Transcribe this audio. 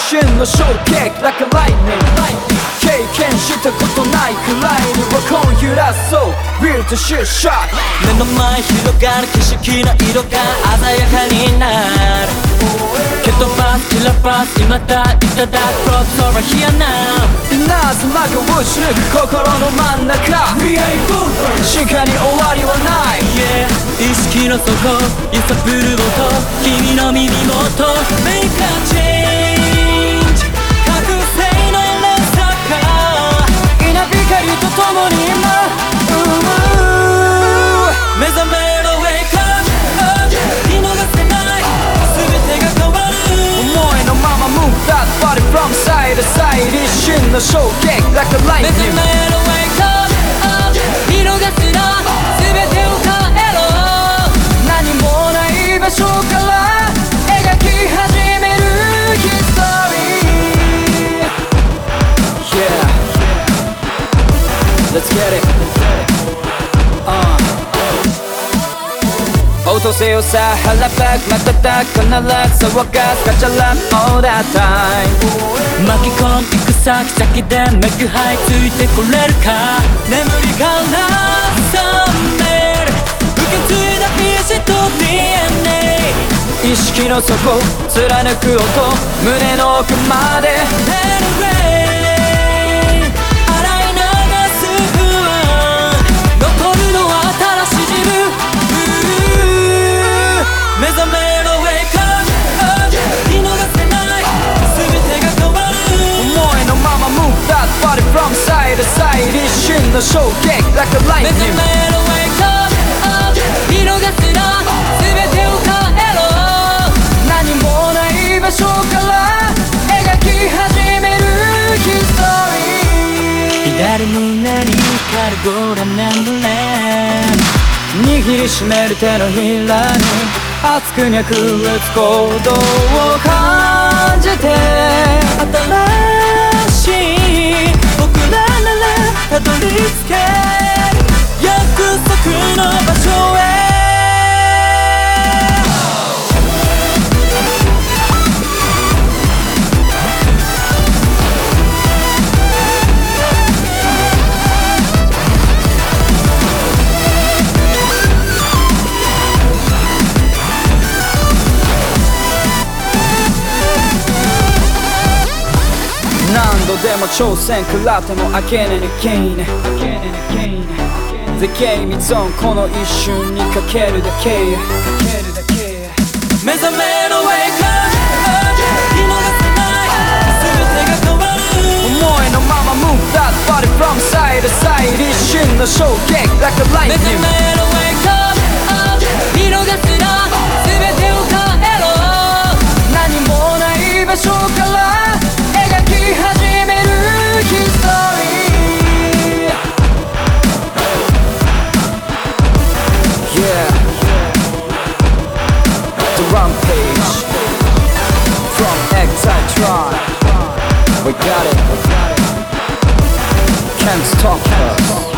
瞬の衝撃 Like a lightning 経験したことないくらいにワコン揺らそう Real to shoot shot 目の前広がる景色の色が鮮やかになる蹴飛ばすキラパス今だいただく Cross over here now 稲妻が打ち抜く心の真ん中 We are moving 進化に終わりはない、 yeah、意識の底揺さぶる音君の耳元 Make a change 覚醒の連鎖か稲光と共に今目覚めろ Wake up 見逃せない全てが変わる思いのまま Move that body from side to side 一瞬の衝撃 Like a 目 lightning 覚めろ Wake up 見逃すな全てを変えろ何もない場所から描き始める History Yeah Let's get it落とせよさ腹ばく瞬く必ず騒がすガチャラ All that time 巻き込んでいく先々でメグハイついてこれるか眠りから覚める受け継いだ意志と DNA 意識の底貫く音胸の奥まで Anyway 洗い流す不安残るのは新しい自分目覚めろ Wake up 見逃せない全てが変わる思いのまま Move that body from side to side 一瞬の衝撃 Like a 目 lightning 覚めろ Wake up 見逃すな全てを変えろ何もない場所から描き始める History 左胸に光るゴールデンブレン握りしめる手のひらに熱く脈打つ鼓動を感じて新しい僕らならたどり着け約束の場所へ何度でも挑戦食らっても明けねにゲイね The game is on この一瞬にかけるだけ目覚めろ Wake up 見逃せない全てが変わる思いのまま Move that body from side to side 一瞬の衝撃 Like a 目覚 lightning めろ Wake up 見逃すな全てを変えろ何もない場所から描き始める History Yeah The rampage From Exile Tribe We got it Can't stop us